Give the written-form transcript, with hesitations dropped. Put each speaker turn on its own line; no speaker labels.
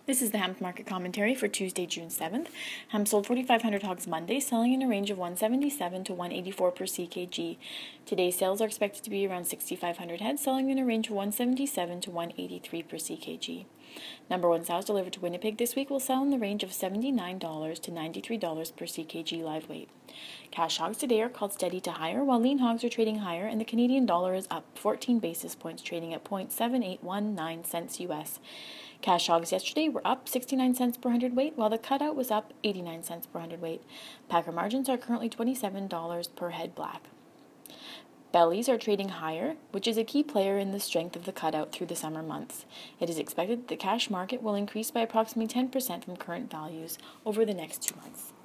This is the hemp market commentary for Tuesday, June 7th. Hemp sold 4,500 hogs Monday, selling in a range of 177 to 184 per ckg. Today's sales are expected to be around 6,500 head, selling in a range of 177 to 183 per ckg. Number one sows delivered to Winnipeg this week will sell in the range of $79 to $93 per ckg live weight. Cash hogs today are called steady to higher, while lean hogs are trading higher, and the Canadian dollar is up 14 basis points, trading at 0.7819 cents US. Cash hogs yesterday were up 69 cents per hundredweight, while the cutout was up 89 cents per hundredweight. Packer margins are currently $27 per head black. Bellies are trading higher, which is a key player in the strength of the cutout through the summer months. It is expected that the cash market will increase by approximately 10% from current values over the next 2 months.